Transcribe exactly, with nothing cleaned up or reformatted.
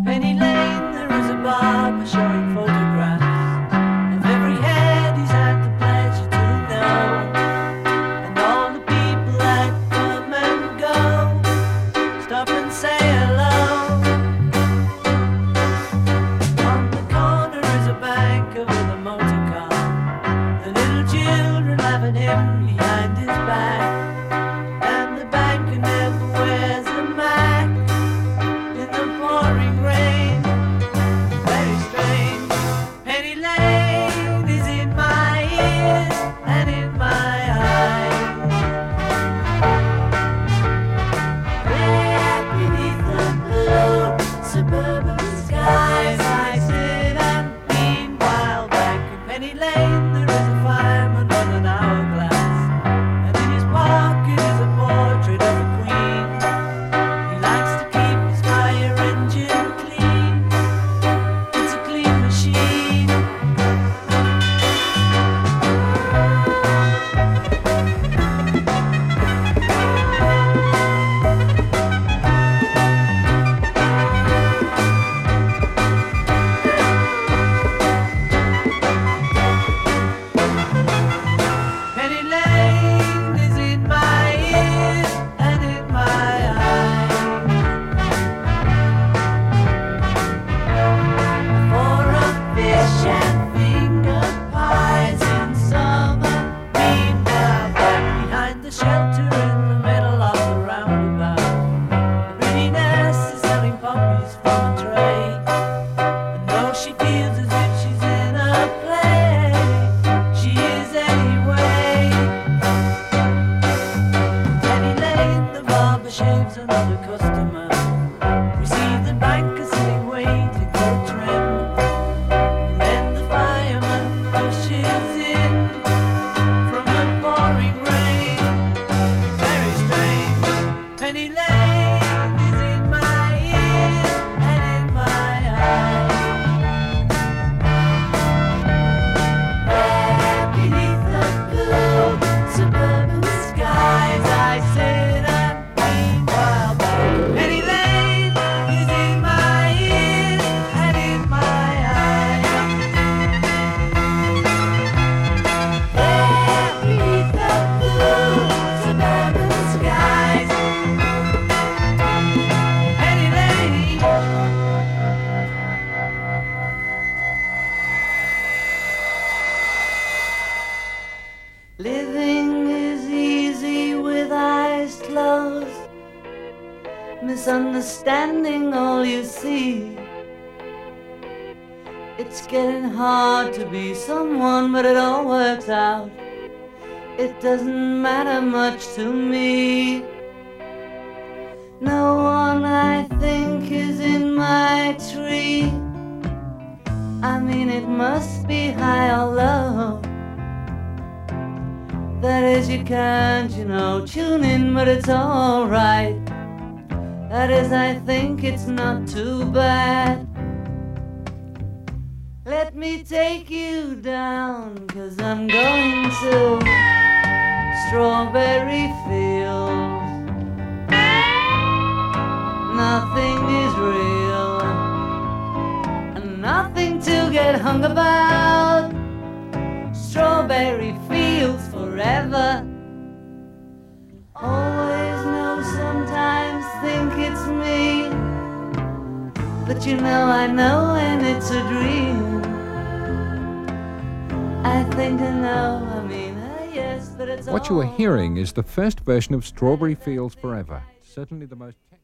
Penny Lane, there is a barber showing photographs of every head he's had the pleasure to know, and all the people that come and go stop and say hello. On the corner is a banker with a motor car, the little children laughing him behind his back, and the banker never wears a mac in the pouring rain. Very strange. Penny Lane is in my ears and in my eyes. There beneath the blue suburban skies I sit and meanwhile back in Penny Lane there is a fireman on an hourglass, and in his pocket is a portrait of a queen. He likes to keep his fire engine clean. It's a clean machine. Penny Lane is in my ears and in my eyes. For a fish and finger pies in summer, meanwhile back behind the shelter in the middle of the roundabout, the pretty nurse is selling poppies from a tray, and though she feels as if she's in a play, she is anyway. Penny Lane, the barber shaves another customer. We see the banker sitting waiting for a trim, and then the fireman rushes in from the pouring rain. Very strange. Penny Lane is in my ears and in my eyes. There beneath the blue suburban skies I sit and meanwhile back. Penny Lane is in my ears and in my eyes. There beneath the blue suburban skies, Penny Lane. Living is easy with eyes closed, misunderstanding all you see. It's getting hard to be someone, but it all works out. It doesn't matter much to me. No one I think is in my tree. I mean, it must be high or low. That is, you can't, you know, tune in, but it's alright. That is, I think it's not too bad. Let me take you down, 'cause I'm going to strawberry fields. Nothing is real, and nothing to get hung about. Strawberry fields forever. Always know, sometimes think it's me, but you know I know when it's a dream. I think I know, I mean, uh, yes, but it's What you are all hearing is the first version of Strawberry Fields Forever. Certainly the most